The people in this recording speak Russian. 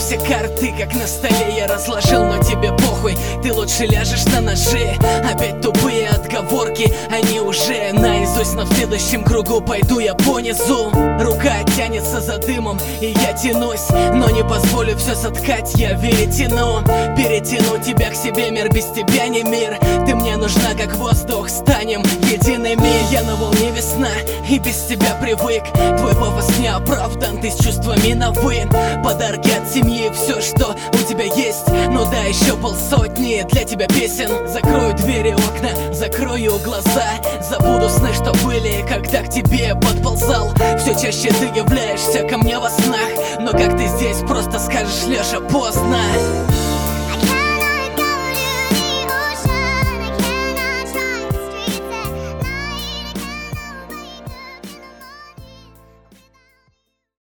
все карты, как на столе я разложил, но тебе похуй. Ты лучше ляжешь на ножи. Опять тупые отговорки, они уже наизусть. Но в следующем кругу пойду я по низу. Рука тянется за дымом, и я тянусь, но не позволю все соткать, я перетяну тебя к себе, мир без тебя не мир. Ты мне нужна как воздух, станем едиными. Я на волне весна и без тебя привык. Твой пафос не оправдан, ты с чувствами на вы. Подарки от семьи, все, что у тебя есть. Ну да, еще полсотни для тебя песен. Закрою двери, окна, закрою глаза. Забуду сны, что были, когда к тебе подползал. Все чаще ты являешься ко мне во снах, но как ты здесь, просто скажешь: Леша, поздно.